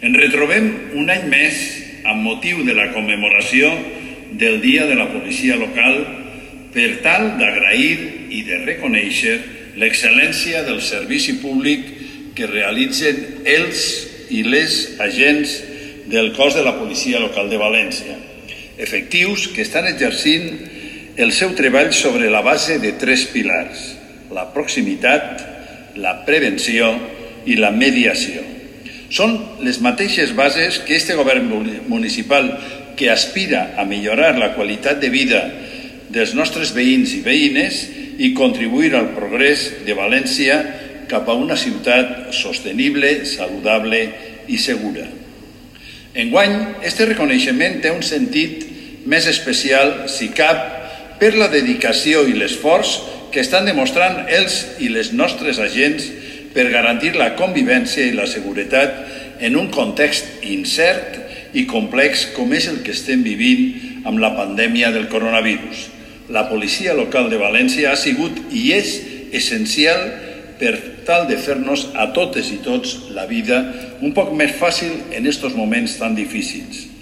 Ens retrobem un any més amb motiu de la commemoració del Dia de la Policia Local per tal d'agrair i de reconèixer l'excel·lència del servici públic que realitzen els i les agents del cos de la Policia Local de València, efectius que estan exercint el seu treball sobre la base de 3 pilars: la proximitat, la prevenció i la mediació. Són les mateixes bases que este govern municipal, que aspira a millorar la qualitat de vida dels nostres veïns i veïnes i contribuir al progrés de València cap a una ciutat sostenible, saludable i segura. Enguany, este reconeixement té un sentit més especial, si cap, per la dedicació i l'esforç que estan demostrant els i les nostres agents per garantir la convivència i la seguretat en un context incert i complex com és el que estem vivint amb la pandèmia del coronavirus. La Policia Local de València ha sigut i és essencial per tal de fer-nos a totes i tots la vida un poc més fàcil en estos moments tan difícils.